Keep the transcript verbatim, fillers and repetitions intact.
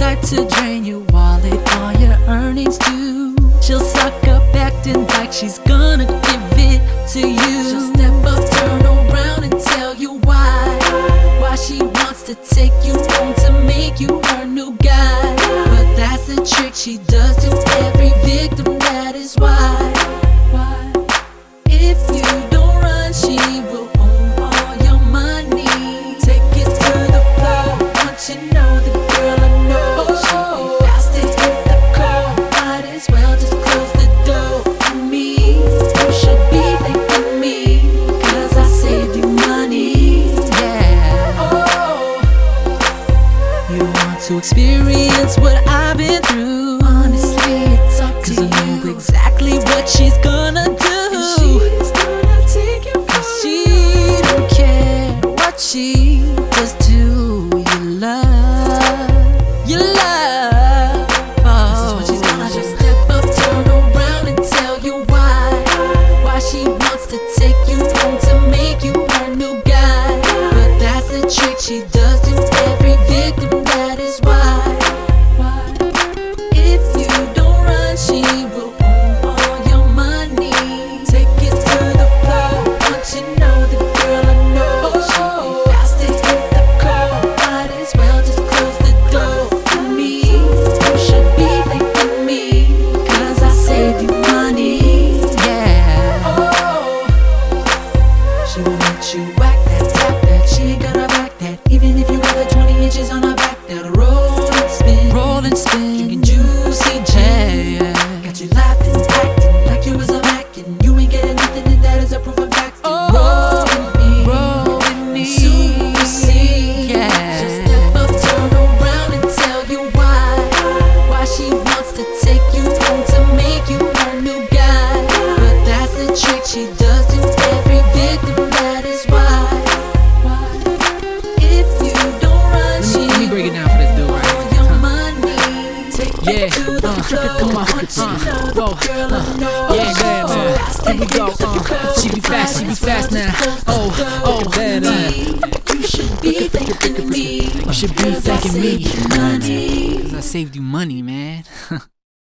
like to drain your wallet, all your earnings too. She'll suck up acting like she's gonna give it to you. She'll step up, turn around and tell you why. Why she wants to take you home to make you her new guy. But that's the trick she does to every victim, that is why. Why? If you don't run, she will own all your money. Take it to the floor, want you know the girl I know. She'll be fast to hit the call, might as well just close the door for me. You should be thanking me, cause I saved you money. Yeah. Oh, you want to experience what I've been through. Honestly, it's up to you. Cause I know exactly what she's gonna do. And she's gonna take you far. She don't care what she does to your love. Your love. Oh, this is what she's gonna do. Step up, turn around and tell you why. Why she wants to take you home to make you her new guy. But that's the trick she does to every victim, that is why. Why? If you don't run, she will own all your money. Take it to the floor, want you know the girl I know. She'll be fast to hit the call, might as well just close the door for me. You should be thanking me, cause I saved you money. Yeah. Oh, she won't let you whack that, tap that. She ain't gonna back that. Even if you got the twenty inches on her back, that'll roll and spin. Roll and spin. Drinking juicy gin. Yeah. Got you laughing, acting like you was a Mac, and you ain't getting nothing, and that is a proof of fact. Oh, roll with me, roll with me. Soon you see. Yeah. She'll step up, turn around and tell you why. Why she wants to take you home to make you her new guy. But that's the trick she does to every victim, that is why. Why? If you don't run, she Let me break it down for this dude right will here. your Huh. money. Take Yeah, it to the uh, floor, come on, want you uh, know the whoa, girl I know. Yeah, yeah, man. Fast Here we to go. hit the Uh, call, she be fast, she be might as well fast now. just close the Oh, door oh, for man, me. man. You should be thanking me. You should be Cause I thanking me, saved you money. cause I saved you money, man.